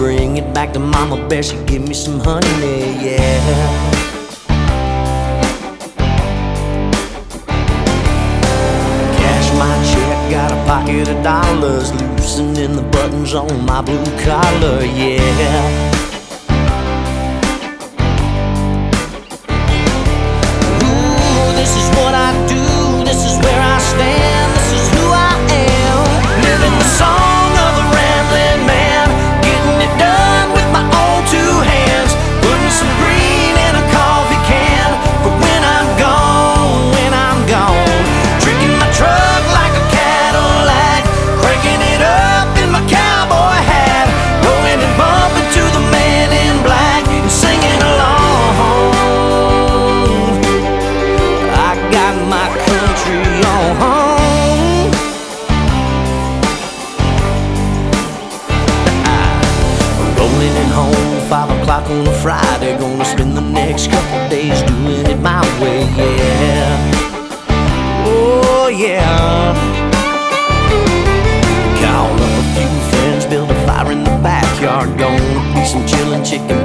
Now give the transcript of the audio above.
bring it back to Mama Bear, she give me some honey, yeah. My check, got a pocket of dollars, loosening the buttons on my blue collar, yeah. Ooh, this is what I do, this is where I stand, this is who I am. Living the song of a rambling man, getting it done with my own two hands, putting some green in a coffee can for when I'm gone, when I'm gone. Drinking my truck home, 5 o'clock on a Friday. Gonna spend the next couple days doing it my way, yeah. Oh yeah. Call up a few friends, build a fire in the backyard. Gonna be some chillin' chicken